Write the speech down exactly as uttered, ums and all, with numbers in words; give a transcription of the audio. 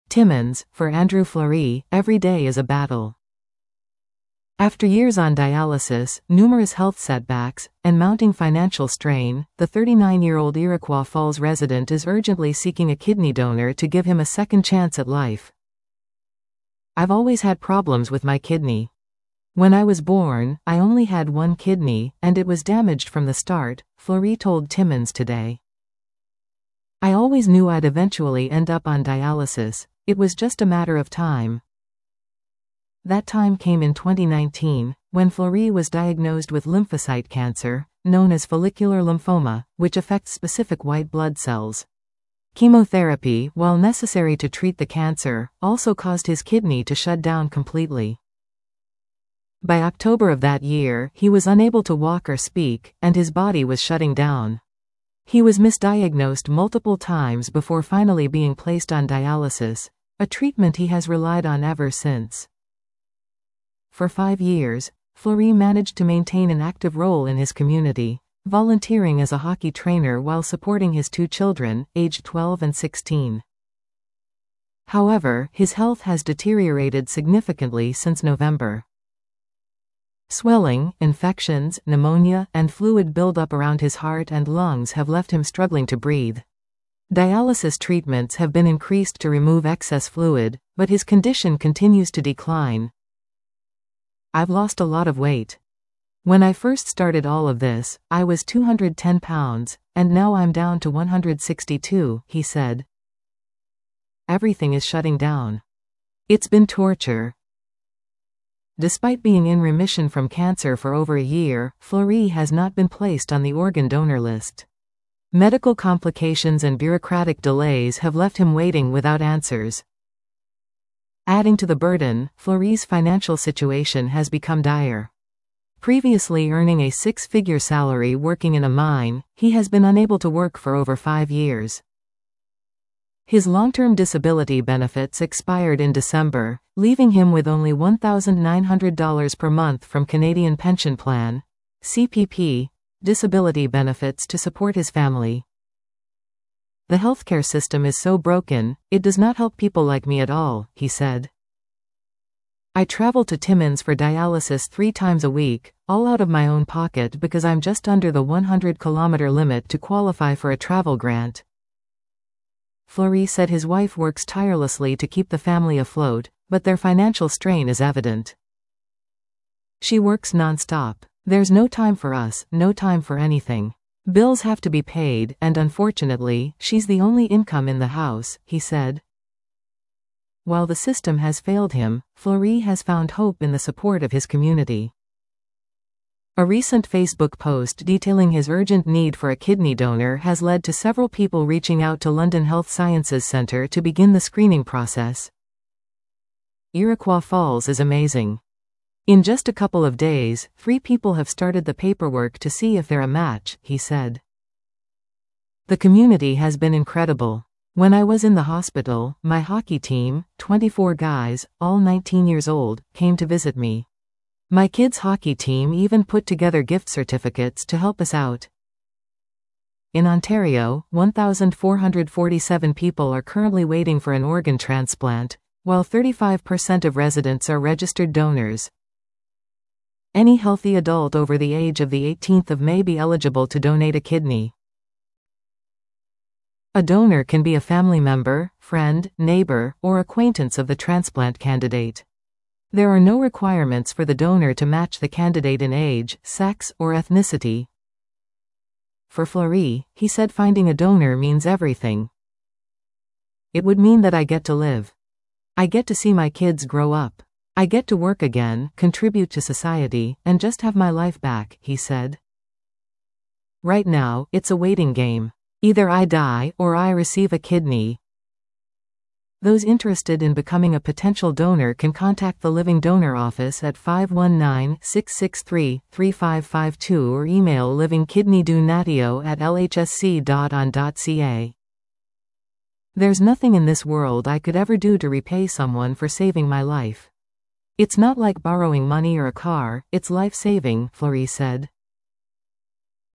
Timmins, for Andrew Fleury, every day is a battle. After years on dialysis, numerous health setbacks, and mounting financial strain, the thirty-nine-year-old Iroquois Falls resident is urgently seeking a kidney donor to give him a second chance at life. "I've always had problems with my kidney. When I was born, I only had one kidney, and it was damaged from the start," Fleury told Timmins today. "I always knew I'd eventually end up on dialysis. It was just a matter of time." That time came in twenty nineteen, when Fleury was diagnosed with lymphocyte cancer, known as follicular lymphoma, which affects specific white blood cells. Chemotherapy, while necessary to treat the cancer, also caused his kidney to shut down completely. By October of that year, he was unable to walk or speak, and his body was shutting down. He was misdiagnosed multiple times before finally being placed on dialysis, a treatment he has relied on ever since. For five years, Fleury managed to maintain an active role in his community, volunteering as a hockey trainer while supporting his two children, aged twelve and sixteen. However, his health has deteriorated significantly since November. Swelling, infections, pneumonia, and fluid buildup around his heart and lungs have left him struggling to breathe. Dialysis treatments have been increased to remove excess fluid, but his condition continues to decline. "I've lost a lot of weight. When I first started all of this, I was two hundred ten pounds, and now I'm down to one hundred sixty-two, he said. "Everything is shutting down. It's been torture." Despite being in remission from cancer for over a year, Fleury has not been placed on the organ donor list. Medical complications and bureaucratic delays have left him waiting without answers. Adding to the burden, Fleury's financial situation has become dire. Previously earning a six-figure salary working in a mine, he has been unable to work for over five years. His long-term disability benefits expired in December, leaving him with only one thousand nine hundred dollars per month from Canadian Pension Plan, C P P, disability benefits to support his family. "The healthcare system is so broken, it does not help people like me at all," he said. "I travel to Timmins for dialysis three times a week, all out of my own pocket because I'm just under the one hundred kilometer limit to qualify for a travel grant." Fleury said his wife works tirelessly to keep the family afloat, but their financial strain is evident. "She works non-stop. There's no time for us, no time for anything. Bills have to be paid, and unfortunately, she's the only income in the house," he said. While the system has failed him, Fleury has found hope in the support of his community. A recent Facebook post detailing his urgent need for a kidney donor has led to several people reaching out to London Health Sciences Centre to begin the screening process. "Iroquois Falls is amazing. In just a couple of days, three people have started the paperwork to see if they're a match," he said. "The community has been incredible. When I was in the hospital, my hockey team, twenty-four guys, all nineteen years old, came to visit me. My kids' hockey team even put together gift certificates to help us out." In Ontario, one thousand four hundred forty-seven people are currently waiting for an organ transplant, while thirty-five percent of residents are registered donors. Any healthy adult over the age of the eighteenth of May be eligible to donate a kidney. A donor can be a family member, friend, neighbor, or acquaintance of the transplant candidate. There are no requirements for the donor to match the candidate in age, sex, or ethnicity. For Fleury, he said finding a donor means everything. "It would mean that I get to live. I get to see my kids grow up. I get to work again, contribute to society, and just have my life back," he said. "Right now, it's a waiting game. Either I die, or I receive a kidney." Those interested in becoming a potential donor can contact the Living Donor Office at five one nine, six six three, three five five two or email livingkidneydonatio at l h s c dot on dot c a. "There's nothing in this world I could ever do to repay someone for saving my life. It's not like borrowing money or a car, it's life-saving," Fleury said.